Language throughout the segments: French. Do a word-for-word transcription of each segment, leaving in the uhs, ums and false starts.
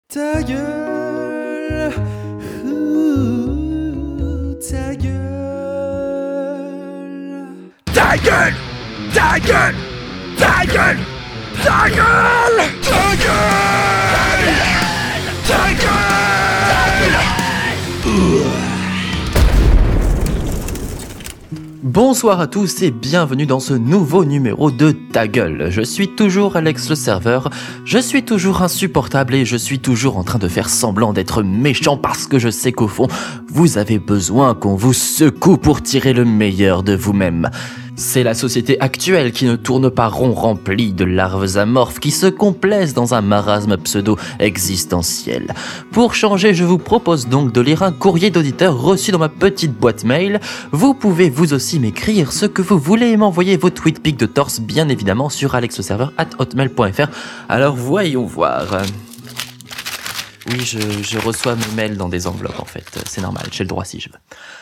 Ta gueule, ouh, ta gueule. Ta gueule, ta gueule, ta gueule, ta gueule, ta gueule, ta gueule. Bonsoir à tous et bienvenue dans ce nouveau numéro de Ta Gueule. Je suis toujours Alex le serveur, je suis toujours insupportable et je suis toujours en train de faire semblant d'être méchant parce que je sais qu'au fond, vous avez besoin qu'on vous secoue pour tirer le meilleur de vous-même. C'est la société actuelle qui ne tourne pas rond, remplie de larves amorphes qui se complaisent dans un marasme pseudo-existentiel. Pour changer, je vous propose donc de lire un courrier d'auditeur reçu dans ma petite boîte mail. Vous pouvez vous aussi m'écrire ce que vous voulez et m'envoyer vos tweet pics de torse, bien évidemment, sur alexleserveur arobase hotmail point fr. Alors voyons voir. Oui, je, je reçois mes mails dans des enveloppes en fait, c'est normal, j'ai le droit si je veux.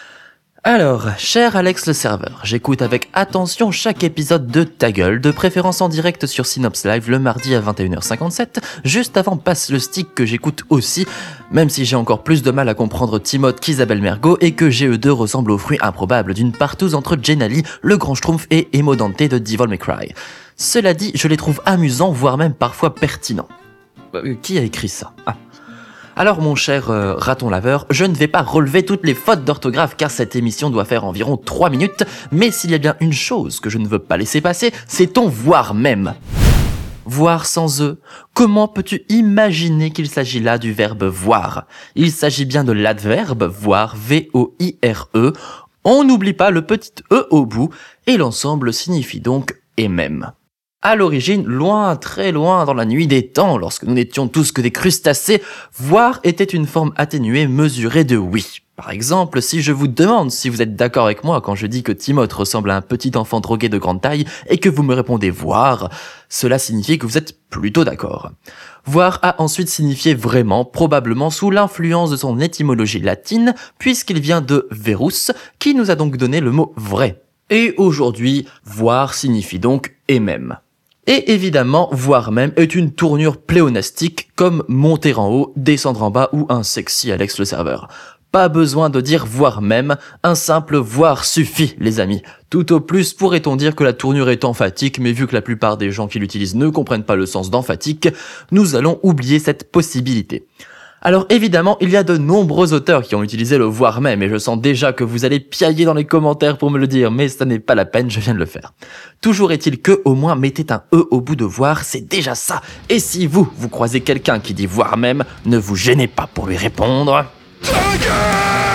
Alors, cher Alex le serveur, j'écoute avec attention chaque épisode de Ta Gueule, de préférence en direct sur Synops Live le mardi à vingt et une heures cinquante-sept, juste avant Passe le Stick que j'écoute aussi, même si j'ai encore plus de mal à comprendre Timothée qu'Isabelle Mergo et que G E deux ressemble au fruit improbable d'une partouze entre Jenali, le Grand Schtroumpf et Emo Dante de Devil May Cry. Cela dit, je les trouve amusants, voire même parfois pertinents. Euh, qui a écrit ça ? Ah. Alors mon cher euh, raton laveur, je ne vais pas relever toutes les fautes d'orthographe car cette émission doit faire environ trois minutes, mais s'il y a bien une chose que je ne veux pas laisser passer, c'est ton voir même. Voir sans E, comment peux-tu imaginer qu'il s'agit là du verbe voir ? Il s'agit bien de l'adverbe voir, V O I R E, on n'oublie pas le petit E au bout, et l'ensemble signifie donc et même. À l'origine, loin, très loin dans la nuit des temps, lorsque nous n'étions tous que des crustacés, voir était une forme atténuée mesurée de oui. Par exemple, si je vous demande si vous êtes d'accord avec moi quand je dis que Timothée ressemble à un petit enfant drogué de grande taille et que vous me répondez voir, cela signifie que vous êtes plutôt d'accord. Voir a ensuite signifié vraiment, probablement sous l'influence de son étymologie latine, puisqu'il vient de verus, qui nous a donc donné le mot vrai. Et aujourd'hui, voir signifie donc et même. Et évidemment, voir même est une tournure pléonastique comme monter en haut, descendre en bas ou un sexy Alex le serveur. Pas besoin de dire voir même, un simple voir suffit les amis. Tout au plus pourrait-on dire que la tournure est emphatique, mais vu que la plupart des gens qui l'utilisent ne comprennent pas le sens d'emphatique, nous allons oublier cette possibilité. Alors évidemment, il y a de nombreux auteurs qui ont utilisé le voir même et je sens déjà que vous allez piailler dans les commentaires pour me le dire, mais ça n'est pas la peine, je viens de le faire. Toujours est-il que, au moins, mettez un E au bout de voir, c'est déjà ça. Et si vous, vous croisez quelqu'un qui dit voir même, ne vous gênez pas pour lui répondre. Ta gueule.